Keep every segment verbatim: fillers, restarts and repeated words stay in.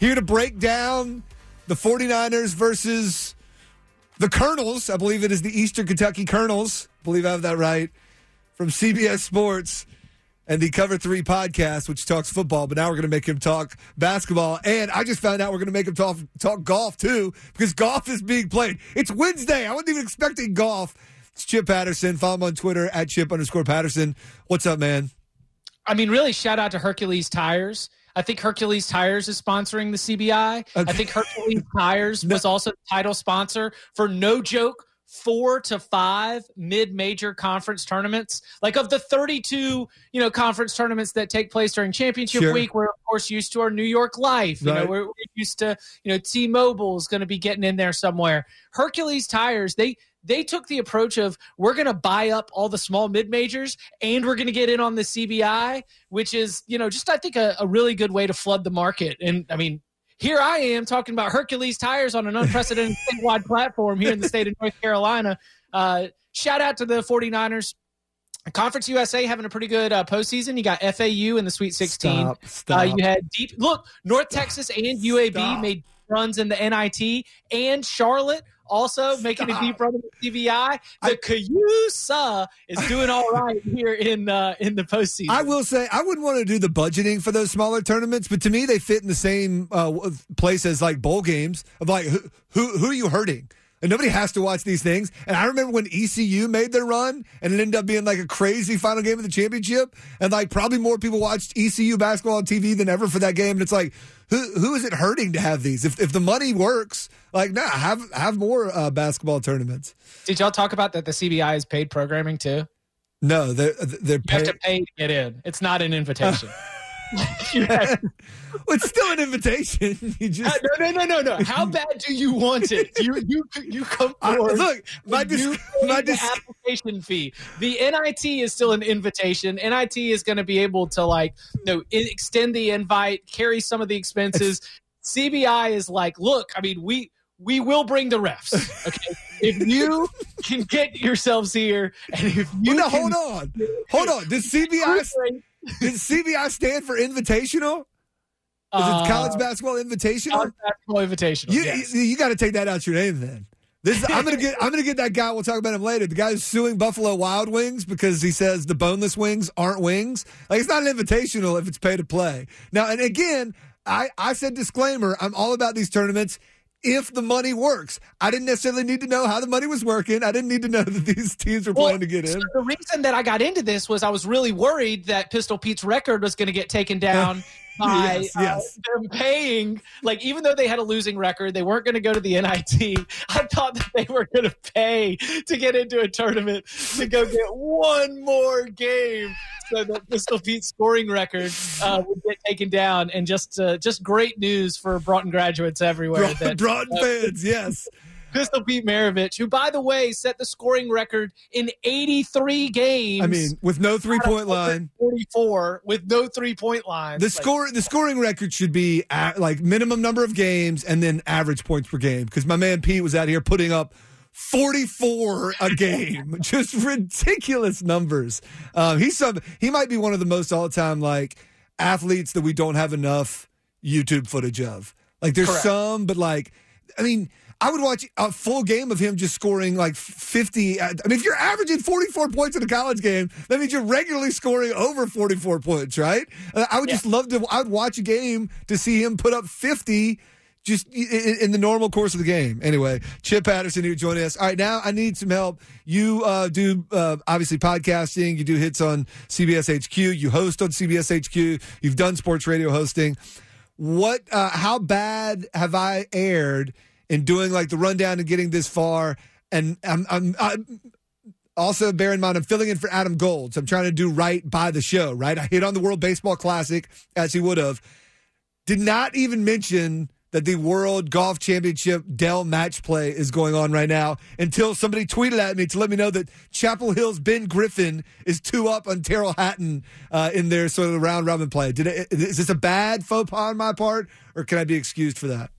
Here to break down the 49ers versus the Colonels. I believe it is the Eastern Kentucky Colonels. I believe I have that right. From C B S Sports and the Cover three podcast, which talks football, but now we're going to make him talk basketball. And I just found out we're going to make him talk, talk golf, too, because golf is being played. It's Wednesday. I wasn't even expecting golf. It's Chip Patterson. Follow him on Twitter at Chip underscore Patterson. What's up, man? I mean, really, shout out to Hercules Tires. I think Hercules Tires is sponsoring the C B I. Okay. I think Hercules Tires was also the title sponsor for, no joke, four to five mid-major conference tournaments. Like of the thirty-two, you know, conference tournaments that take place during championship sure. week, we're of course used to our New York Life. You right. know, we're, we're used to, you know, T-Mobile is going to be getting in there somewhere. Hercules Tires, they they took the approach of we're going to buy up all the small mid-majors and we're going to get in on the C B I, which is, you know, just I think a, a really good way to flood the market. And I mean, here I am talking about Hercules Tires on an unprecedented statewide platform here in the state of North Carolina. Uh, shout out to the 49ers. Conference U S A having a pretty good uh, postseason. You got F A U in the Sweet sixteen. Stop, stop. Uh, you had deep look. North Texas and U A B Stop. made runs in the N I T, and Charlotte also Stop. making a deep run in the C B I. The Cayusa is doing all right here in uh, in the postseason. I will say I wouldn't want to do the budgeting for those smaller tournaments, but to me they fit in the same uh, place as like bowl games of like who who, who are you hurting? And nobody has to watch these things. And I remember when E C U made their run and it ended up being like a crazy final game of the championship. And like probably more people watched E C U basketball on T V than ever for that game. And it's like, who who is it hurting to have these? If if the money works, like, nah, have have more uh, basketball tournaments. Did y'all talk about that the C B I is paid programming too? No, they're, they're You have to pay to get in. It's not an invitation. Well, it's still an invitation. You just uh, no, no, no, no, no. How bad do you want it? You, you, you come forward. Uh, look, my dis- you my the dis- application fee. The N I T is still an invitation. N I T is going to be able to like, you know, extend the invite, carry some of the expenses. C B I is like, look, I mean, we we will bring the refs. Okay, if you can get yourselves here, and if you well, no, can, hold on, hold on. Does C B I does C B I stand for invitational? Is it college basketball invitational? College basketball invitational. You yes. you, you got to take that out your name then. This I'm gonna get I'm gonna get that guy. We'll talk about him later. The guy who's suing Buffalo Wild Wings because he says the boneless wings aren't wings. Like it's not an invitational if it's pay to play. Now and again, I I said disclaimer. I'm all about these tournaments if the money works. I didn't necessarily need to know how the money was working. I didn't need to know that these teams were well, planning to get in. So the reason that I got into this was I was really worried that Pistol Pete's record was going to get taken down. By yes, yes. Uh, them paying, like, even though they had a losing record, they weren't going to go to the N I T. I thought that they were going to pay to get into a tournament to go get one more game so that Pistol Pete's scoring record uh, would get taken down. And just uh, just great news for Broughton graduates everywhere. Broughton, that, Broughton uh, fans, yes. Pistol Pete Maravich, who, by the way, set the scoring record in eighty-three games. I mean, with no three-point line. forty-four with no three-point line. The like, score, the scoring record should be at, like minimum number of games and then average points per game. Because my man Pete was out here putting up forty-four a game, just ridiculous numbers. Um, he's some. He might be one of the most all-time like athletes that we don't have enough YouTube footage of. Like, there's Correct. some, but like, I mean. I would watch a full game of him just scoring like fifty. I mean, if you're averaging forty-four points in a college game, that means you're regularly scoring over forty-four points, right? I would yeah. just love to. I would watch a game to see him put up fifty just in, in the normal course of the game. Anyway, Chip Patterson here joining us. All right, now I need some help. You uh, do uh, obviously podcasting. You do hits on C B S H Q. You host on C B S H Q. You've done sports radio hosting. What? Uh, how bad have I aired in doing like the rundown and getting this far? And I'm, I'm, I'm also, bear in mind, I'm filling in for Adam Gold. So I'm trying to do right by the show, right? I hit on the World Baseball Classic, as he would have. Did not even mention that the World Golf Championship Dell Match Play is going on right now until somebody tweeted at me to let me know that Chapel Hill's Ben Griffin is two up on Terrell Hatton uh, in their sort of round robin play. Did it, is this a bad faux pas on my part, or can I be excused for that?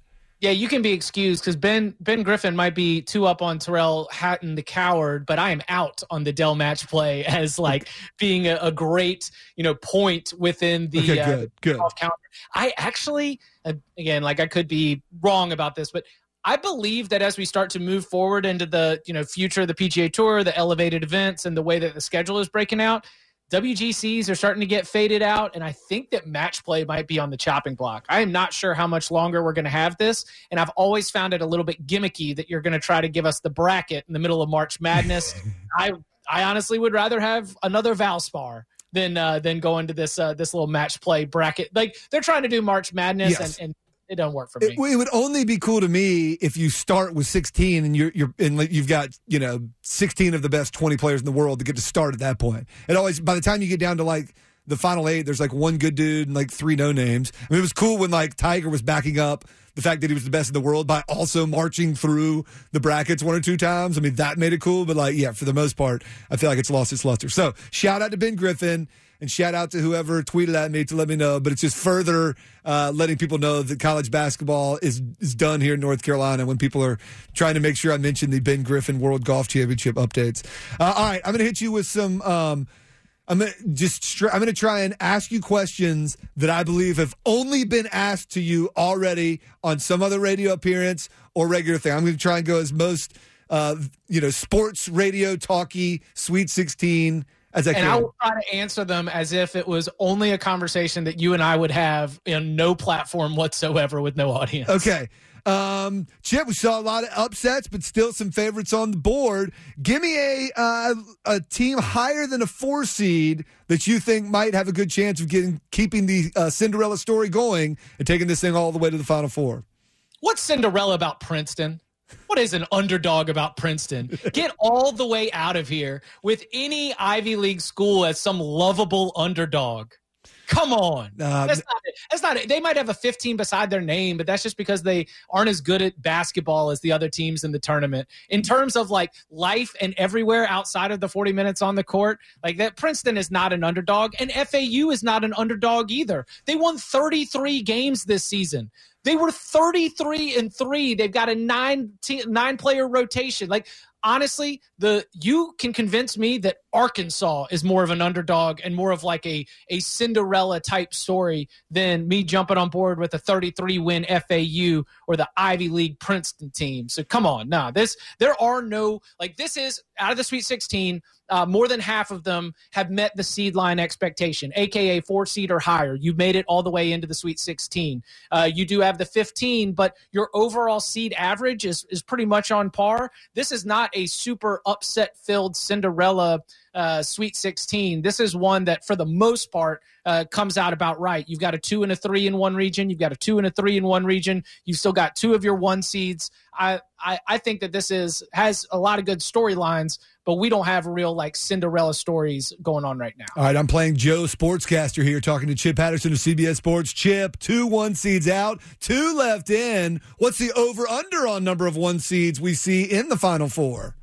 Yeah, you can be excused because Ben Ben Griffin might be two up on Terrell Hatton the coward, but I am out on the Dell match play as like being a, a great, you know, point within the okay, uh, good, good. counter. I actually, uh, again, like I could be wrong about this, but I believe that as we start to move forward into the, you know, future of the P G A Tour, the elevated events, and the way that the schedule is breaking out, W G Cs are starting to get faded out, and I think that match play might be on the chopping block. I am not sure how much longer we're going to have this, and I've always found it a little bit gimmicky that you're going to try to give us the bracket in the middle of March Madness. I I honestly would rather have another Valspar than uh, than go into this uh, this little match play bracket. Like they're trying to do March Madness, Yes. and, and it don't work for me. It, it would only be cool to me if you start with sixteen and you're you're and you've got, you know, sixteen of the best twenty players in the world to get to start at that point. It always, by the time you get down to like the final eight, there's like one good dude and like three no names. I mean, it was cool when like Tiger was backing up the fact that he was the best in the world by also marching through the brackets one or two times. I mean, that made it cool, but like, yeah, for the most part, I feel like it's lost its luster. So shout out to Ben Griffin. And shout out to whoever tweeted at me to let me know. But it's just further uh, letting people know that college basketball is is done here in North Carolina when people are trying to make sure I mention the Ben Griffin World Golf Championship updates. Uh, all right, I'm going to hit you with some um, – I'm going to just str- I'm going to try and ask you questions that I believe have only been asked to you already on some other radio appearance or regular thing. I'm going to try and go as most, uh, you know, sports radio talky, Sweet sixteen – As I and can. I will try to answer them as if it was only a conversation that you and I would have in no platform whatsoever with no audience. Okay. Um, Chip, we saw a lot of upsets, but still some favorites on the board. Give me a uh, a team higher than a four seed that you think might have a good chance of getting keeping the uh, Cinderella story going and taking this thing all the way to the Final Four. What's Cinderella about Princeton? What is an underdog about Princeton? Get all the way out of here with any Ivy League school as some lovable underdog. Come on. Um, that's not it. That's not it. They might have a fifteen beside their name, but that's just because they aren't as good at basketball as the other teams in the tournament. In terms of like life and everywhere outside of the forty minutes on the court, like that, Princeton is not an underdog, and F A U is not an underdog either. They won thirty-three games this season. They were thirty-three and three. They've got a nine te- nine player rotation. Like, honestly, the you can convince me that Arkansas is more of an underdog and more of like a, a Cinderella type story than me jumping on board with a thirty-three win F A U or the Ivy League Princeton team. So come on. Nah, this, there are no, like this is out of the Sweet sixteen. Uh, more than half of them have met the seed line expectation, a k a four seed or higher. You've made it all the way into the Sweet sixteen. Uh, you do have the fifteen, but your overall seed average is, is pretty much on par. This is not a super upset-filled Cinderella uh, Sweet sixteen. This is one that, for the most part, uh, comes out about right. You've got a two and a three in one region. You've got a two and a three in one region. You've still got two of your one seeds. I, I, I think that this is has a lot of good storylines, but we don't have real like Cinderella stories going on right now. All right, I'm playing Joe Sportscaster here, talking to Chip Patterson of C B S Sports. Chip, two one seeds out, two left in. What's the over-under on number of one seeds we see in the Final Four?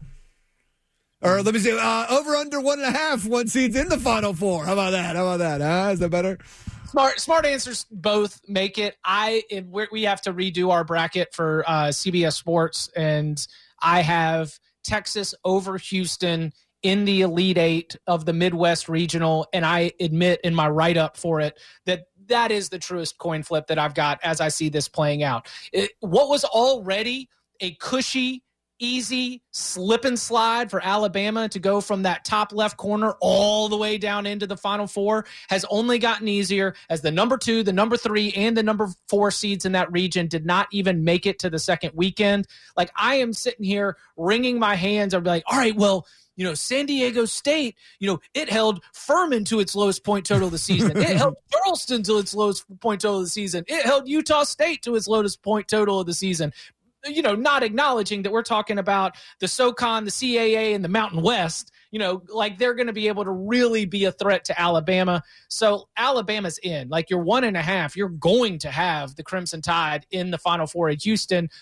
Or let me see, uh, over-under one and a half one seeds in the Final Four. How about that? How about that? Huh? Is that better? Smart, smart answers both make it. I we have to redo our bracket for uh, C B S Sports, and I have Texas over Houston in the Elite Eight of the Midwest Regional, and I admit in my write-up for it that that is the truest coin flip that I've got as I see this playing out. It, what was already a cushy, easy slip and slide for Alabama to go from that top left corner all the way down into the Final Four has only gotten easier as the number two, the number three, and the number four seeds in that region did not even make it to the second weekend. Like, I am sitting here wringing my hands. I'll be like, all right, well, you know, San Diego State, you know, it held Furman to its lowest point total of the season. It held Charleston to its lowest point total of the season. It held Utah State to its lowest point total of the season. You know, not acknowledging that we're talking about the SoCon, the C A A, and the Mountain West, you know, like they're going to be able to really be a threat to Alabama. So Alabama's in. Like, you're one and a half. You're going to have the Crimson Tide in the Final Four at Houston.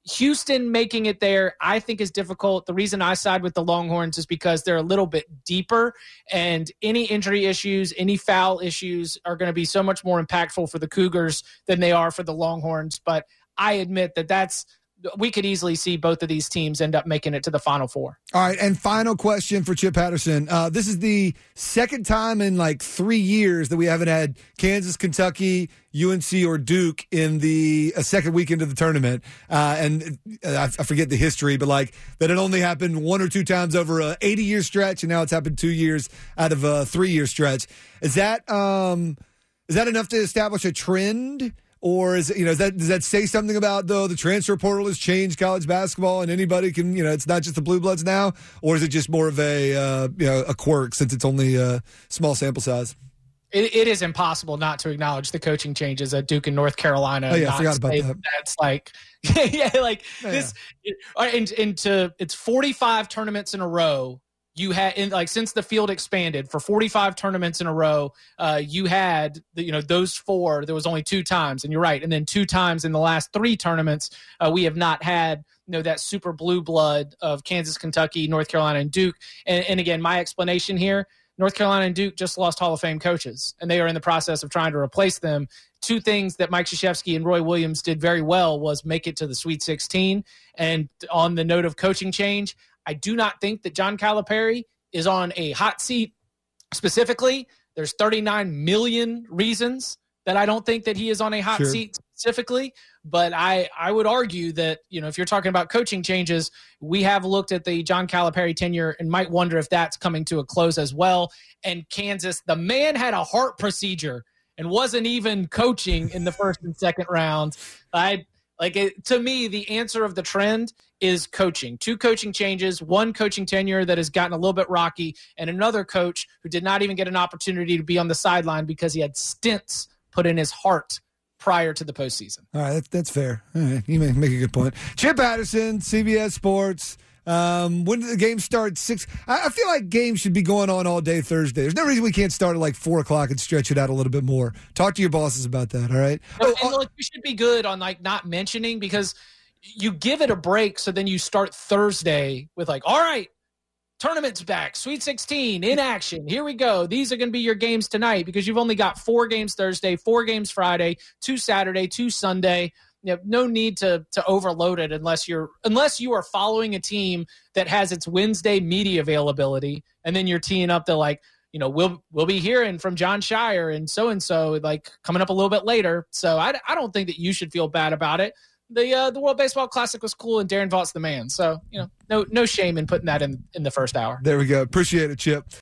Houston making it there, I think, is difficult. The reason I side with the Longhorns is because they're a little bit deeper, and any injury issues, any foul issues are going to be so much more impactful for the Cougars than they are for the Longhorns. But I admit that that's we could easily see both of these teams end up making it to the Final Four. All right, and final question for Chip Patterson. Uh, this is the second time in like three years that we haven't had Kansas, Kentucky, U N C, or Duke in the uh, second weekend of the tournament. Uh, and uh, I, I forget the history, but like that it only happened one or two times over a eighty-year stretch, and now it's happened two years out of a three-year stretch. Is that um, is that enough to establish a trend? Or is it, you know, is that, does that say something about, though, the transfer portal has changed college basketball and anybody can, you know, it's not just the Blue Bloods now? Or is it just more of a, uh, you know, a quirk since it's only a small sample size? It, it is impossible not to acknowledge the coaching changes at Duke and North Carolina. Oh, yeah, I forgot about that. That's like, yeah, like oh, this. Yeah. It, and, and to, it's forty-five tournaments in a row. You had in like since the field expanded for forty-five tournaments in a row, uh, you had the, you know those four. There was only two times, and you're right. And then two times in the last three tournaments, uh, we have not had you know that super blue blood of Kansas, Kentucky, North Carolina, and Duke. And, and again, my explanation here: North Carolina and Duke just lost Hall of Fame coaches, and they are in the process of trying to replace them. Two things that Mike Krzyzewski and Roy Williams did very well was make it to the Sweet sixteen. And on the note of coaching change, I do not think that John Calipari is on a hot seat specifically. There's thirty-nine million reasons that I don't think that he is on a hot sure. seat specifically. But I, I would argue that, you know, if you're talking about coaching changes, we have looked at the John Calipari tenure and might wonder if that's coming to a close as well. And Kansas, the man had a heart procedure and wasn't even coaching in the first and second rounds. I Like, it, to me, the answer of the trend is coaching. Two coaching changes, one coaching tenure that has gotten a little bit rocky, and another coach who did not even get an opportunity to be on the sideline because he had stents put in his heart prior to the postseason. All right, that, that's fair. All right, you make, make a good point. Chip Patterson, C B S Sports. Um, when did the game start? Six. I, I feel like games should be going on all day Thursday. There's no reason we can't start at like four o'clock and stretch it out a little bit more. Talk to your bosses about that. All right. No, oh, and look, we should be good on like not mentioning because you give it a break. So then you start Thursday with like, all right, tournament's back, Sweet sixteen in action. Here we go. These are going to be your games tonight because you've only got four games Thursday, four games Friday, two Saturday, two Sunday. You have no need to to overload it unless you're unless you are following a team that has its Wednesday media availability, and then you're teeing up the like, you know, we'll we'll be hearing from John Shire and so and so like coming up a little bit later. So I, I don't think that you should feel bad about it. The uh, the World Baseball Classic was cool, and Darren Vaught's the man. So you know, no no shame in putting that in in the first hour. There we go. Appreciate it, Chip.